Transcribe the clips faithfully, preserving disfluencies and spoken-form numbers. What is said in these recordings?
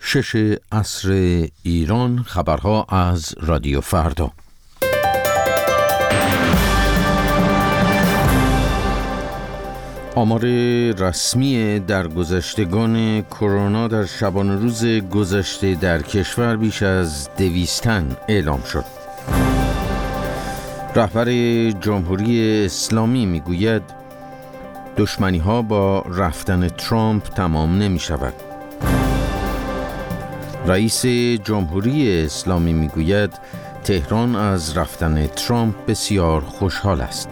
شش عصر ایران. خبرها از رادیو فردا. آمار رسمی درگذشتگان کرونا در شبانه روز گذشته در کشور بیش از دویست تن اعلام شد. رهبر جمهوری اسلامی میگوید دشمنی ها با رفتن ترامپ تمام نمی شود. رئیس جمهوری اسلامی میگوید تهران از رفتن ترامپ بسیار خوشحال است.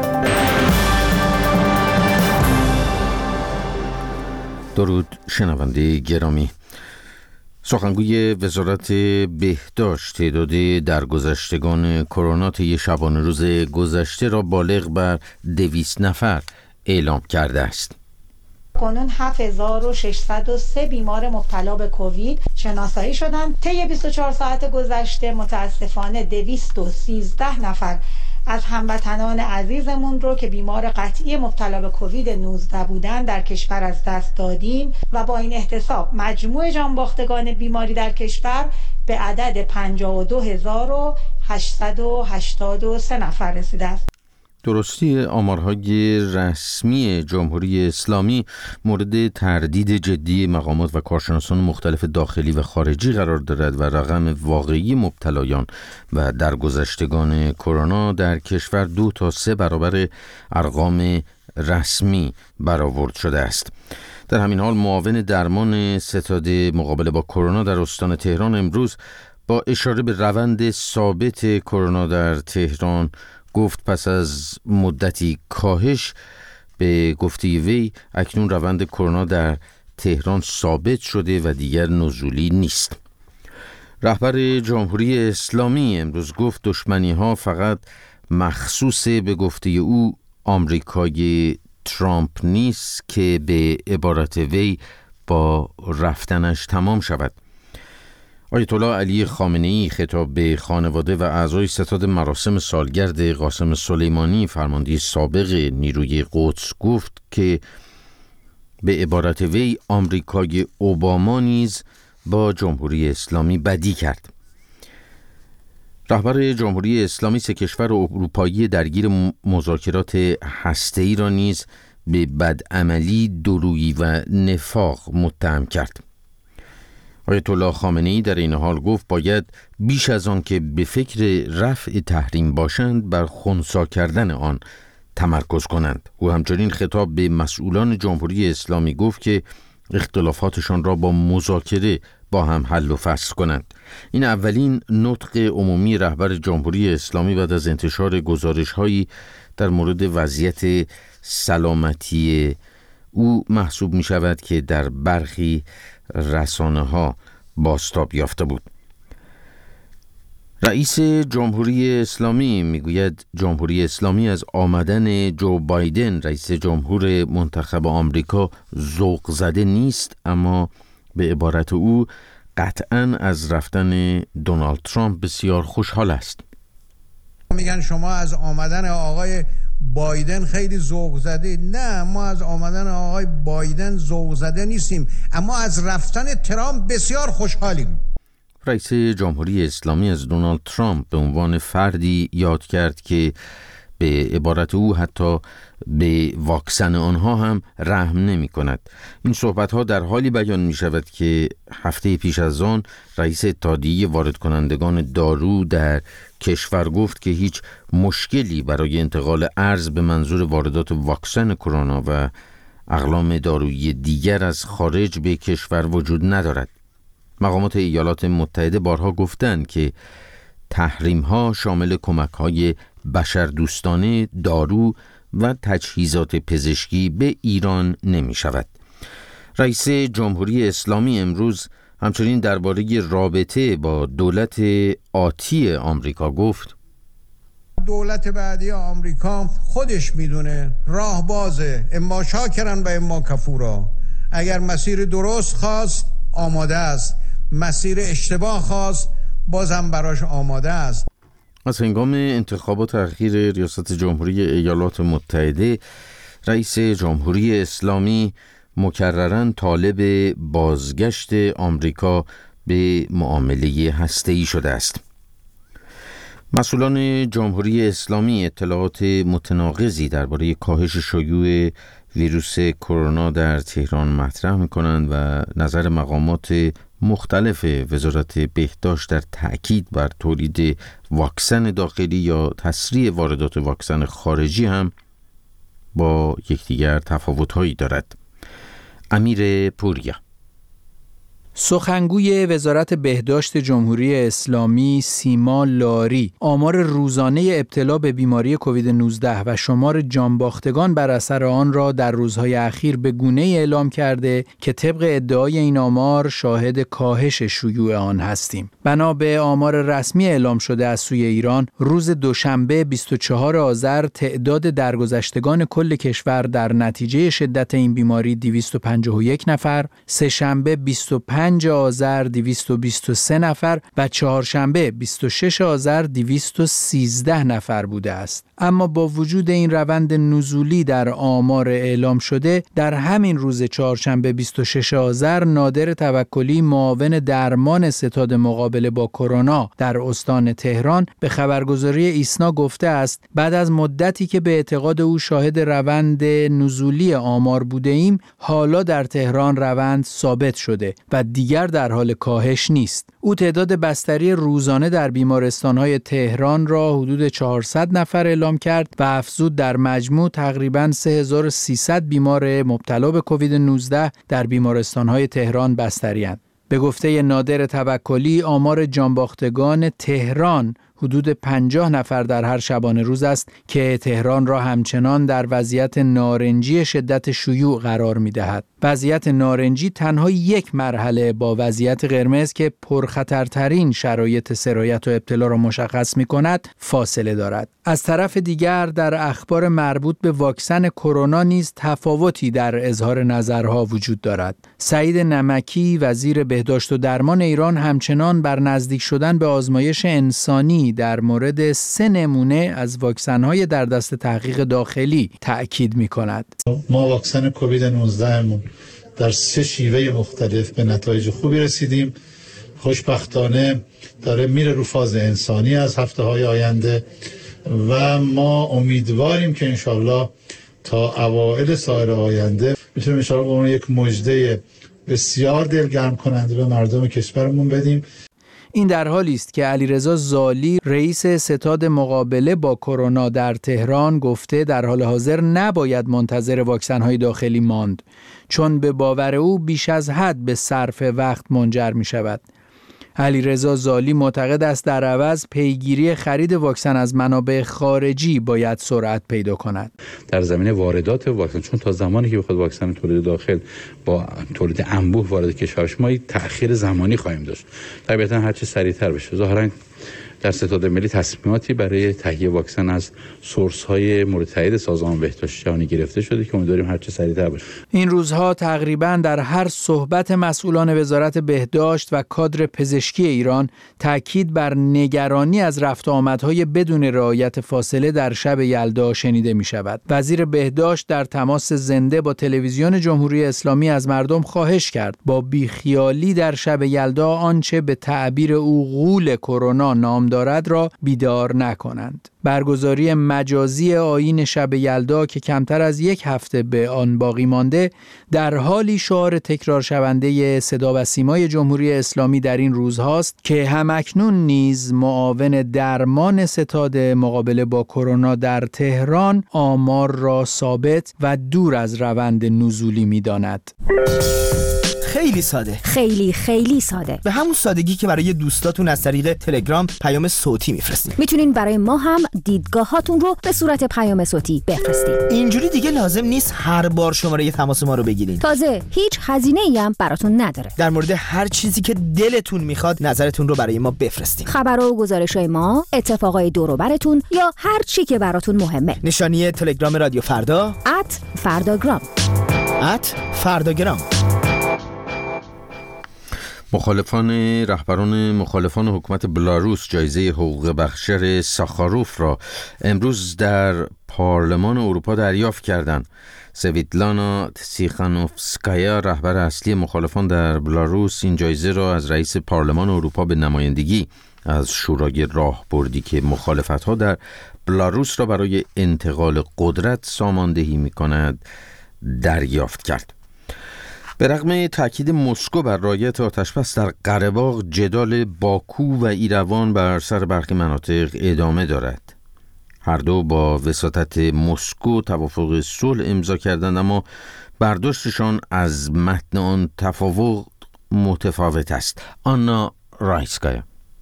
درود شنونده گرامی. سخنگوی وزارت بهداشت تعداد درگذشتگان کرونا طی شبانه روز گذشته را بالغ بر دویست نفر اعلام کرده است. کنون هفت هزار و ششصد و سه بیمار مبتلا به کووید شناسایی شدند. طی بیست و چهار ساعت گذشته متاسفانه دویست و سیزده نفر از هموطنان عزیزمون رو که بیمار قطعی مبتلا به کووید نوزده بودن در کشور از دست دادیم و با این احتساب مجموع جانباختگان بیماری در کشور به عدد پنجاه و دو هزار و هشتصد و هشتاد و سه نفر رسیده است. درستی آمارهای رسمی جمهوری اسلامی مورد تردید جدی مقامات و کارشناسان مختلف داخلی و خارجی قرار دارد و رقم واقعی مبتلایان و درگذشتگان کرونا در کشور دو تا سه برابر ارقام رسمی برآورد شده است. در همین حال معاون درمان ستاد مقابله با کرونا در استان تهران امروز با اشاره به روند ثابت کرونا در تهران گفت پس از مدتی کاهش به گفته وی اکنون روند کرونا در تهران ثابت شده و دیگر نزولی نیست. رهبر جمهوری اسلامی امروز گفت دشمنی ها فقط مخصوص به گفته او آمریکای ترامپ نیست که به عبارت وی با رفتنش تمام شود. آیت الله علی خامنه‌ای خطاب به خانواده و اعضای ستاد مراسم سالگرد قاسم سلیمانی فرمانده سابق نیروی قدس گفت که به عبارت وی آمریکای اوباما نیز با جمهوری اسلامی بدی کرد. رهبر جمهوری اسلامی سه کشور اروپایی درگیر مذاکرات هسته‌ای را نیز به بدعملی، دورویی و نفاق متهم کرد. آیت الله خامنه‌ای در این حال گفت باید بیش از آن که به فکر رفع تحریم باشند بر خنثی کردن آن تمرکز کنند. او همچنین خطاب به مسئولان جمهوری اسلامی گفت که اختلافاتشان را با مذاکره با هم حل و فصل کنند. این اولین نطق عمومی رهبر جمهوری اسلامی بعد از انتشار گزارش‌هایی در مورد وضعیت سلامتی او محسوب می شود که در برخی رسانه ها بازتاب یافته بود. رئیس جمهوری اسلامی میگوید جمهوری اسلامی از آمدن جو بایدن رئیس جمهور منتخب آمریکا ذوق زده نیست، اما به عبارت او قطعاً از رفتن دونالد ترامپ بسیار خوشحال است. میگن شما از آمدن آقای بایدن خیلی ذوق زده. نه، ما از آمدن آقای بایدن ذوق زده نیستیم، اما از رفتن ترامپ بسیار خوشحالیم. رئیس جمهوری اسلامی از دونالد ترامپ به عنوان فردی یاد کرد که به عبارت او حتی به واکسن آنها هم رحم نمی کند. این صحبت ها در حالی بیان می شود که هفته پیش از آن رئیس اتحادیه وارد کنندگان دارو در کشور گفت که هیچ مشکلی برای انتقال ارز به منظور واردات واکسن کرونا و اقلام دارویی دیگر از خارج به کشور وجود ندارد. مقامات ایالات متحده بارها گفتند که تحریم ها شامل کمک های بشردوستانه، دارو و تجهیزات پزشکی به ایران نمی شود. رئیس جمهوری اسلامی امروز همچنین درباره رابطه با دولت آتی آمریکا گفت دولت بعدی آمریکا خودش میدونه راه بازه، اما شاکرن و اما کفورا. اگر مسیر درست خواست آماده است، مسیر اشتباه خواست بازم براش آماده است. از هنگام انتخابات اخیر ریاست جمهوری ایالات متحده رئیس جمهوری اسلامی مکرراً طالب بازگشت آمریکا به معامله هسته‌ای شده است. مسئولان جمهوری اسلامی اطلاعات متناقضی درباره کاهش شیوع ویروس کرونا در تهران مطرح می‌کنند و نظر مقامات مختلف وزارت بهداشت در تأکید بر تولید واکسن داخلی یا تسریع واردات واکسن خارجی هم با یکدیگر تفاوت‌هایی دارد. امیر پوریا سخنگوی وزارت بهداشت جمهوری اسلامی سیما لاری آمار روزانه ابتلا به بیماری کووید نوزده و شمار جانباختگان بر اثر آن را در روزهای اخیر به گونه‌ای اعلام کرده که طبق ادعای این آمار شاهد کاهش شیوع آن هستیم. بنا به آمار رسمی اعلام شده از سوی ایران، روز دوشنبه بیست و چهارم آذر تعداد درگذشتگان کل کشور در نتیجه شدت این بیماری دویست و پنجاه و یک نفر، سه شنبه بیست و پنج آذر دویست و بیست و سه نفر و چهارشنبه بیست و شش آذر دویست و سیزده نفر بوده است. اما با وجود این روند نزولی در آمار اعلام شده، در همین روز چهارشنبه بیست و شش آذر نادر توکلی معاون درمان ستاد مقابله با کرونا در استان تهران به خبرگزاری ایسنا گفته است بعد از مدتی که به اعتقاد او شاهد روند نزولی آمار بوده ایم، حالا در تهران روند ثابت شده و دیگر در حال کاهش نیست. او تعداد بستری روزانه در بیمارستان‌های تهران را حدود چهارصد نفر اعلام کرد و افزود در مجموع تقریباً سه هزار و سیصد بیمار مبتلا به کووید نوزده در بیمارستان‌های تهران بستری‌اند. به گفته نادر توکلی آمار جانباختگان تهران حدود پنجاه نفر در هر شبانه روز است که تهران را همچنان در وضعیت نارنجی شدت شیوع قرار می‌دهد. وضعیت نارنجی تنها یک مرحله با وضعیت قرمز که پرخطرترین شرایط سرایت و ابتلا را مشخص می‌کند فاصله دارد. از طرف دیگر در اخبار مربوط به واکسن کرونا نیز تفاوتی در اظهار نظرها وجود دارد. سعید نمکی وزیر بهداشت و درمان ایران همچنان بر نزدیک شدن به آزمایش انسانی در مورد سه نمونه از واکسن‌های در دست تحقیق داخلی تأکید می‌کند. ما واکسن کووید نوزده مون در سه شیوه مختلف به نتایج خوبی رسیدیم. خوشبختانه داره میره رو فاز انسانی از هفته‌های آینده و ما امیدواریم که انشالله تا اوایل سال آینده میتونیم انشالله به اون یک مژده بسیار دلگرم کننده به مردم کشورمون بدیم. این در حالی است که علیرضا زالی رئیس ستاد مقابله با کرونا در تهران گفته در حال حاضر نباید منتظر واکسن‌های داخلی ماند، چون به باور او بیش از حد به صرف وقت منجر می شود. علیرضا زالی معتقد است در عوض پیگیری خرید واکسن از منابع خارجی باید سرعت پیدا کند. در زمینه واردات واکسن، چون تا زمانی که بخواد واکسن تولید داخل با تولید انبوه وارد کشور ما تأخیر زمانی خواهیم داشت. طبیعتا هر چه سریعتر بشه. ظاهرا در ستاد ملی تصمیماتی برای تهیه واکسن از سورس‌های مورد تایید سازمان بهداشت جهانی گرفته شده که امیدواریم هر چه سریعتر بشه. این روزها تقریباً در هر صحبت مسئولان وزارت بهداشت و کادر پزشکی ایران تاکید بر نگرانی از رفت و آمدهای بدون رعایت فاصله در شب یلدا شنیده می شود. وزیر بهداشت در تماس زنده با تلویزیون جمهوری اسلامی از مردم خواهش کرد با بیخیالی در شب یلدا آنچه به تعبیر او غول کرونا نام دارد را بیدار نکنند. برگزاری مجازی آیین شب یلدا که کمتر از یک هفته به آن باقی مانده در حالی شعار تکرار شونده صدا و سیمای جمهوری اسلامی در این روزهاست که همکنون نیز معاون درمان ستاد مقابله با کرونا در تهران آمار را ثابت و دور از روند نزولی می‌داند. خیلی ساده، خیلی خیلی ساده، به همون سادگی که برای دوستاتون از طریق تلگرام پیام صوتی میفرستین. میتونین برای ما هم دیدگاهاتون رو به صورت پیام صوتی بفرستید. اینجوری دیگه لازم نیست هر بار شماره تماس ما رو بگیرین. تازه هیچ هزینه‌ای هم براتون نداره. در مورد هر چیزی که دلتون میخواد نظرتون رو برای ما بفرستین. خبرها و گزارش‌های ما، اتفاقای دور و براتون یا هر چی که براتون مهمه. نشانی تلگرام رادیو فردا ات فرداگرام ات فرداگرام. مخالفان رهبران مخالفان حکومت بلاروس جایزه حقوق بشر ساخاروف را امروز در پارلمان اروپا دریافت کردند. سویتلانا تسیخانوفسکایا رهبر اصلی مخالفان در بلاروس این جایزه را از رئیس پارلمان اروپا به نمایندگی از شورای راهبردی که مخالفت‌ها در بلاروس را برای انتقال قدرت ساماندهی می‌کند دریافت کرد. به رغم تاکید مسکو بر رعایت آتشبس در قره‌باغ، جدال باکو و ایروان بر سر برخی مناطق ادامه دارد. هر دو با وساطت مسکو توافق صلح امضا کردند، اما برداشتشان از متن آن توافق متفاوت است. آنا رایسکایا.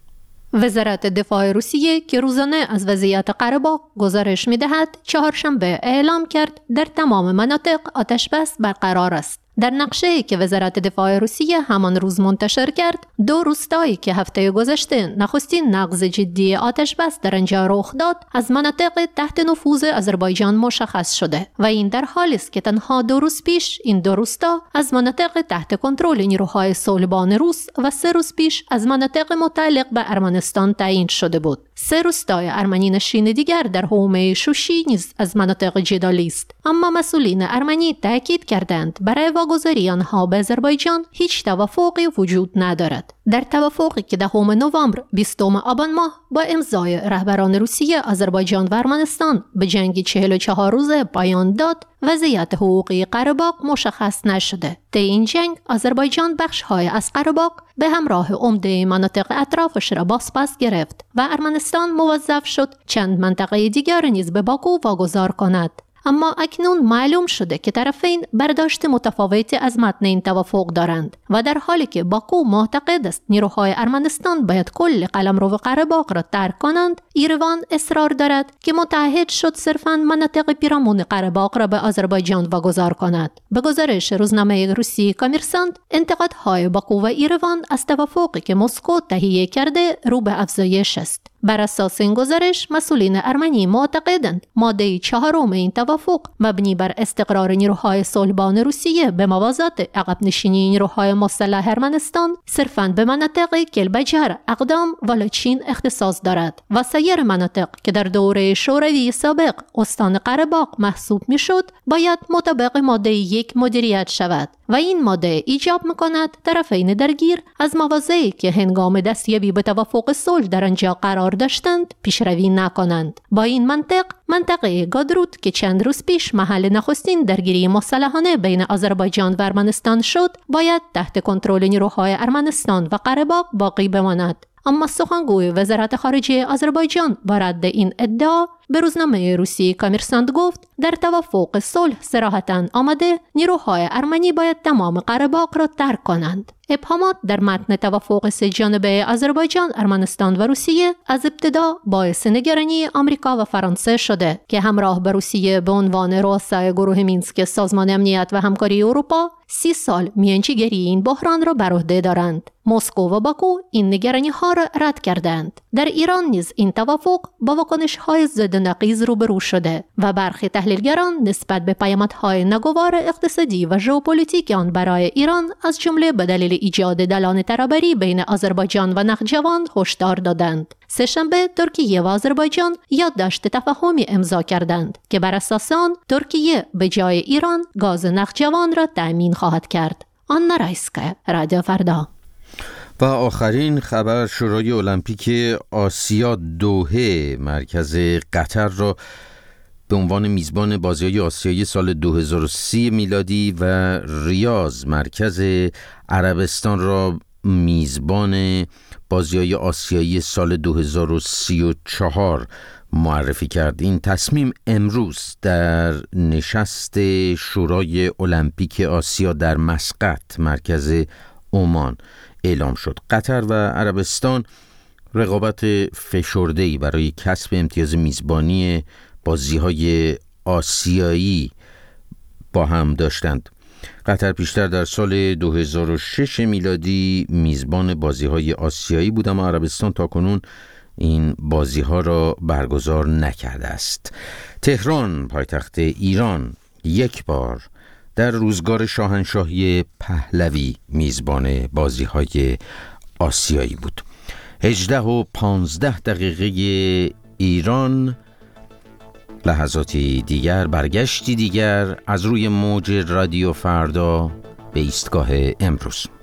وزارت دفاع روسیه که روزانه از وضعیت قره‌باغ گزارش می‌دهد، چهارشنبه اعلام کرد در تمام مناطق آتشبس برقرار است. در نقشه‌ای که وزارت دفاع روسیه همان روز منتشر کرد، دو روستایی که هفته گذشته نخستین نقض جدی آتشبس در آنجا رخ داد، از مناطق تحت نفوذ آذربایجان مشخص شده و این در حالی است که تنها دو روز پیش این دو روستا از مناطق تحت کنترل نیروهای صلبان روس و سه روز پیش از مناطق متعلق به ارمنستان تعیین شده بود. سه روستای ارمنی نشین دیگر در حومه شوشی نیز از مناطق جدالی است، اما مسئولین ارمنی تاکید کردند برای واگذاری آنها به آذربایجان هیچ توافقی وجود ندارد. در توافقی که دهم نوامبر بیستم آبان ماه با امضای رهبران روسیه، آذربایجان و ارمنستان به جنگ چهل و چهار روزه پایان داد، وضعیت حقوقی قره‌باغ مشخص نشده. طی این جنگ آذربایجان بخش‌های از قره‌باغ به همراه عمده مناطق اطرافش را بازپس گرفت و ارمنستان موظف شد چند منطقه دیگر نیز به باکو واگذار کند. اما اکنون معلوم شده که طرفین برداشت متفاوتی از متن این توافق دارند و در حالی که باکو معتقد است نیروهای ارمنستان باید کل قلمرو قره‌باغ را ترک کنند، ایروان اصرار دارد که متحد شد صرفاً مناطق پیرامون قره‌باغ را به آذربایجان واگذار کند. به گزارش روزنامه روسی کامرسانت، انتقادهای باکو و ایروان از توافقی که مسکو تهیه کرده رو به افزایش است. بر اساس این گزارش، مسئولین ارمنی معتقدند ماده چهارم این توافق مبنی بر استقرار نیروهای صلبان روسیه به موازات عقب نشینی نیروهای مسلح ارمنستان صرفاً به مناطق کلبجر، اقدام و لاچین اختصاص دارد و سایر مناطق که در دوره شوروی سابق استان قره‌باغ محسوب میشد باید مطابق ماده یک مدیریت شود و این ماده ایجاب میکند طرفین درگیر از مواضعی که هنگام دستیابی به توافق صلح در آنجا قرار داشتند پیشروی نکنند. با این منطق، منطقه گادرود که چند روز پیش محل نخستین درگیری مسلحانه بین آذربایجان و ارمنستان شد، باید تحت کنترل نیروهای ارمنستان و قره‌باغ باقی بماند. اما سخنگوی وزارت خارجه آذربایجان با رد این ادعا به روزنامه روسی کامرسانت گفت در توافق صلح صراحتاً آمده نیروهای ارمنی باید تمام قره‌باغ را ترک کنند. ابهامات در متن توافق سه جانبه آذربایجان، ارمنستان و روسیه از ابتدا باعث نگرانی آمریکا و فرانسه شده که همراه با روسیه به عنوان رؤسای گروه مینسک سازمان امنیت و همکاری اروپا سی سال میانجیگری این بحران را بر عهده دارند. مسکو و باکو این نگرانی ها را رد کردند. در ایران نیز این توافق با واکنش های ضد نقیض روبرو شده و برخی تحلیلگران نسبت به پیامدهای ناگوار اقتصادی و ژئوپلیتیک آن برای ایران از جمله به دلیل ایجاد دلان ترابری بین آذربایجان و نخجوان هشدار دادند. سه‌شنبه ترکیه و آذربایجان یادداشت تفاهمی امضا کردند که بر اساس آن ترکیه به جای ایران گاز نخجوان را تأمین خواهد کرد. آنا رایسکایا، رادیو فردا. و آخرین خبر، شورای المپیک آسیا دوحه مرکز قطر را به عنوان میزبان بازی‌های آسیایی سال دو هزار و سی میلادی و ریاض مرکز عربستان را میزبان بازی‌های آسیایی سال دو هزار و سی و چهار معرفی کرد. این تصمیم امروز در نشست شورای المپیک آسیا در مسقط مرکز عمان اعلام شد. قطر و عربستان رقابت فشرده‌ای برای کسب امتیاز میزبانی بازی‌های آسیایی با هم داشتند. قطر پیشتر در سال دو هزار و شش میلادی میزبان بازی‌های آسیایی بود، اما عربستان تاکنون این بازی‌ها را برگزار نکرده است. تهران پایتخت ایران یک بار در روزگار شاهنشاهی پهلوی میزبان بازی‌های آسیایی بود. هجده و پانزده دقیقه ایران، لحظاتی دیگر، برگشتی دیگر از روی موج رادیو فردا به ایستگاه امروز.